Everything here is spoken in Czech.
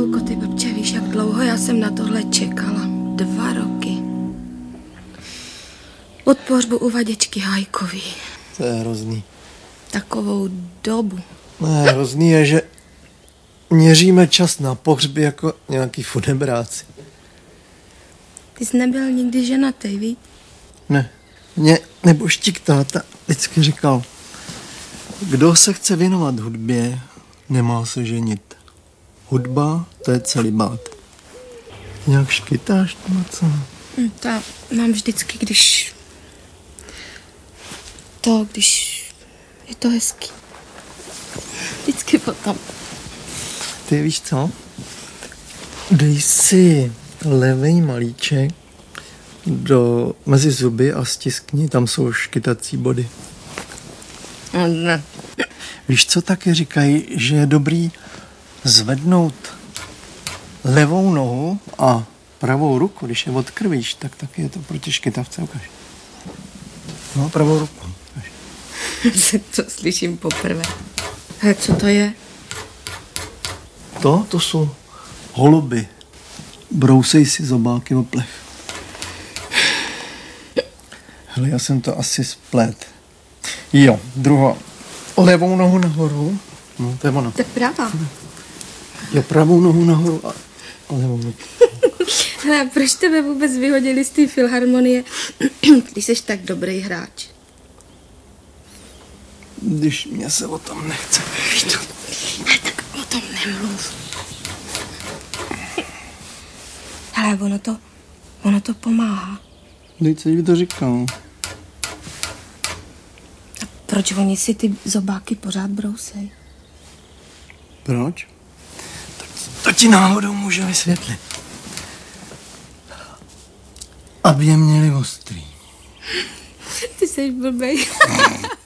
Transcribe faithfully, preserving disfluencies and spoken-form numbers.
Julko, ty babče, víš, jak dlouho já jsem na tohle čekala? Dva roky. Od pohřbu u Vaděčky Hajkový. To je hrozný. Takovou dobu. Ne, hrozný je, že měříme čas na pohřby jako nějaký funebráci. Ty jsi nebyl nikdy ženatý, víš? Ne, mě neboštík táta vždycky říkal, kdo se chce věnovat hudbě, nemá se ženit. Hudba, to je celibát. Nějak škytáš to, co? To mám vždycky, když... To, když je to hezký. Vždycky potom. Ty víš co? Dej si levej malíček do, mezi zuby a stiskni, tam jsou škytací body. Ne. Víš, co taky říkají, že je dobrý zvednout levou nohu a pravou ruku, když je odkrvíš, tak taky je to proti škytavce, ukaž. No, pravou ruku. To slyším poprvé. A co to je? To, to jsou holuby. Brousej si zobáky o plech. Hele, já jsem to asi splet. Jo, druhá. Levou nohu nahoru. No, to je ono. To je pravá. Jo, pravou nohu nahoru a, a levou nohu. Hele, proč tebe vůbec vyhodili z té filharmonie, když jsi tak dobrý hráč? Když mě se o tom nechce. Ale tak o tom nemluv. Hele, ono to, ono to pomáhá. Teď se jí to říkal. A proč oni si ty zobáky pořád brousej? Proč? Tak to ti náhodou může vysvětlit. Aby je měli ostrý. Ty jsi blbej.